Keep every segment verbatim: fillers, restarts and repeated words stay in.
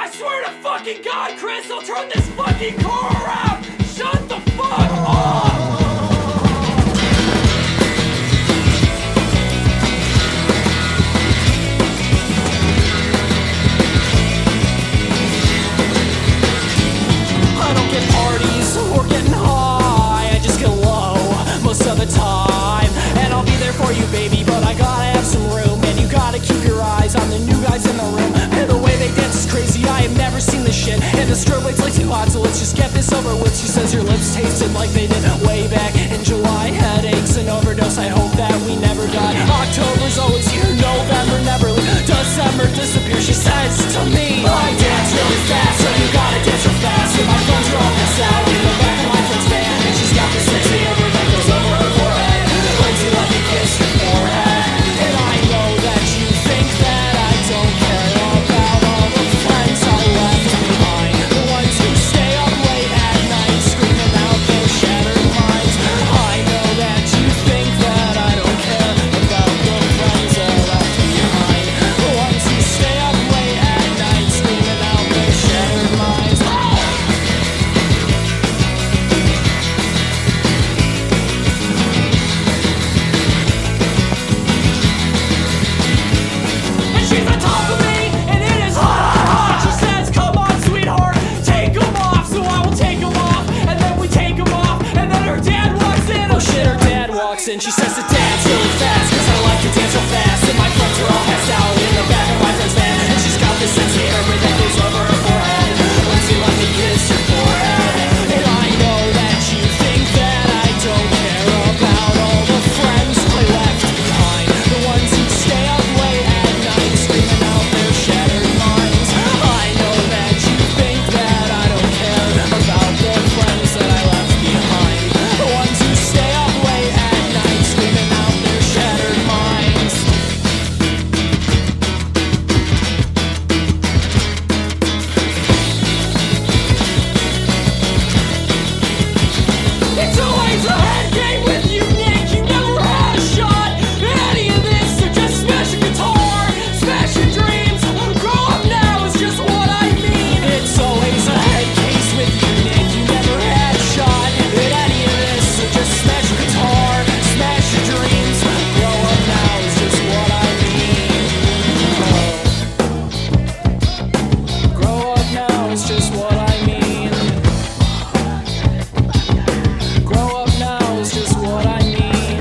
I swear to fucking God, Chris, I'll turn this fucking car around! Shut the fuck up! I don't get parties or getting high, I just get low most of the time. And I'll be there for you, baby, but I gotta have some room. And you gotta keep your eyes on the new guys in the room. And the way they dance is crazy, I have never seen this shit. And the strobe lights like too hot, so let's just get this over with. She says your lips tasted like they did way back in July. Headaches and overdose, I hope that we never die. October's always here, November never leaves. December disappears, she says to me, I dance really fast, so you gotta dance real fast. And my friends are all passed out in the back of my friend's van. And she's got this sexy over that goes over her forehead. Lindsay, let me kiss your forehead. And I know that you think that I don't care about all the friends I left behind. The ones who stay up late at night screaming out their shattered minds. I know that you think that I don't care about the friends I left behind. The ones who stay up late at night screaming out their shattered minds. And she's on top of me, and it is hot, hot, hot. She says, come on, sweetheart, take them off. So I will take them off, and then we take them off. And then her dad walks in. Oh shit, her dad walks in. She says to dance really fast, cause I like to dance real fast. And my friends are all passed out in the back of my friend's van. And she's got this sexy hair that goes over her forehead. Lindsay, let me kiss your forehead. And I know that you think that I don't care about all the friends I left behind. The ones who stay up late at night screaming out their shattered minds. I know that you think that I don't care about the friends that I left behind. The ones who stay up late at night screaming out their shattered minds. It's always a head game with you, Nick. You never had a shot at any of this, so just smash a guitar, smash your dreams. Grow up now is just what I mean. It's always a head case with you, Nick. You never had a shot at any of this, so just smash a guitar, smash your dreams. Grow up now is just what I mean. Oh. Grow up now is just what I mean. Grow up now is just what I mean.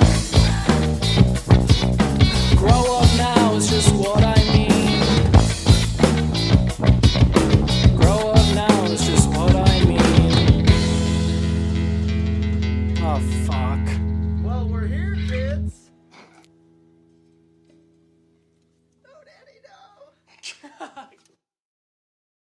Grow up now is just what I mean. Grow up now is just what I mean. Oh, fuck. Well, we're here, kids.